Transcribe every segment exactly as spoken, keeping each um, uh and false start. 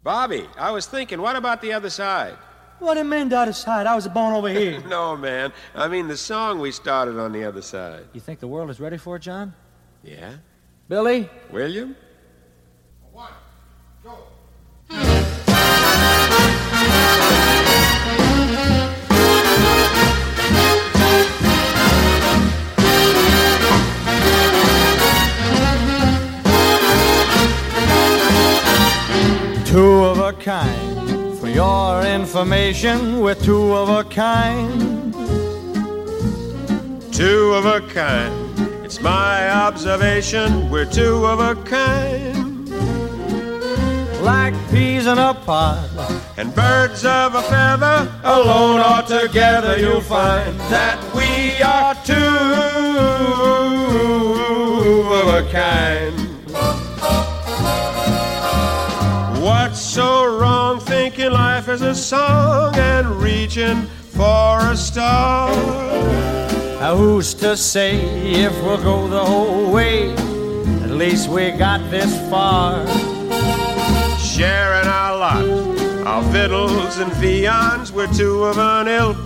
Bobby, I was thinking, what about the other side? What do you mean the other side? I was born over here. No, man. I mean the song we started on the other side. You think the world is ready for it, John? Yeah? Billy? William? One, go. Two of a kind. For your information, we're two of a kind. Two of a kind. It's my observation, we're two of a kind. Like peas in a pod. And birds of a feather, alone or together, you'll find that we are two of a kind. What's so wrong thinking life is a song and reaching for a star? Now who's to say if we'll go the whole way? At least we got this far. Sharing our lot, our victuals and viands, we're two of an ilk.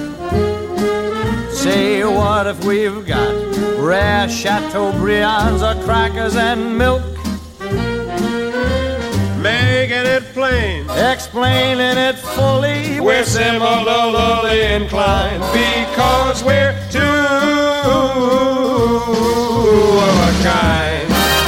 Say what if we've got rare Chateaubriands or crackers and milk? Making it plain, explaining it fully, we're similarly inclined because we're two of a kind.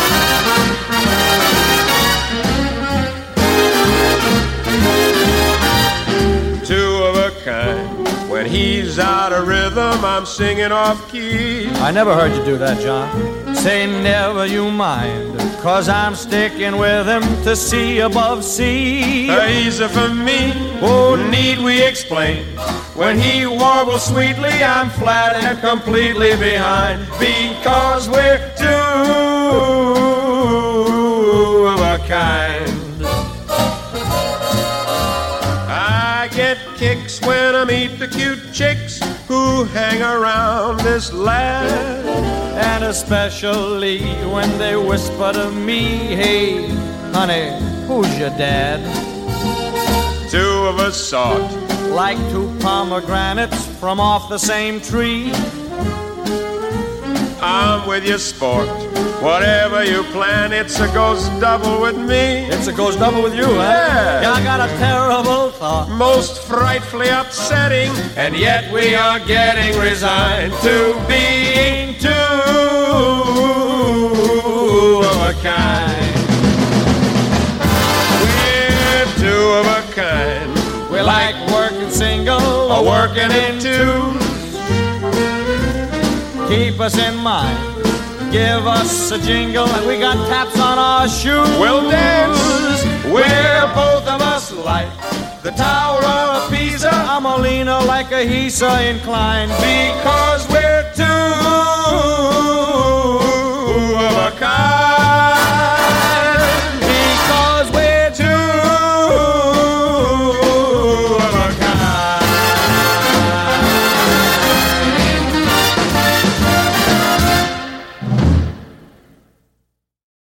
Two of a kind. When he's out of rhythm, I'm singing off key. I never heard you do that, John. Say never you mind, 'cause I'm sticking with him to see above sea. Easy for me, oh, need we explain? When he warbles sweetly, I'm flat and completely behind, because we're two of a kind. I get kicks when I meet the cute chicks who hang around this lad. And especially when they whisper to me, hey, honey, who's your dad? Two of a sort, like two pomegranates from off the same tree. I'm with you, sport. Whatever you plan, it's a goes double with me. It's a goes double with you, huh? Yeah. Yeah, I got a terrible thought. Most frightfully upsetting, and yet we are getting resigned to being two of a kind. We're two of a kind. We like working single or working in twos. Keep us in mind, give us a jingle, and we got taps on our shoes. We'll dance, we're both of us like the Tower of Pisa. I'm a leaner like a Hisa inclined, because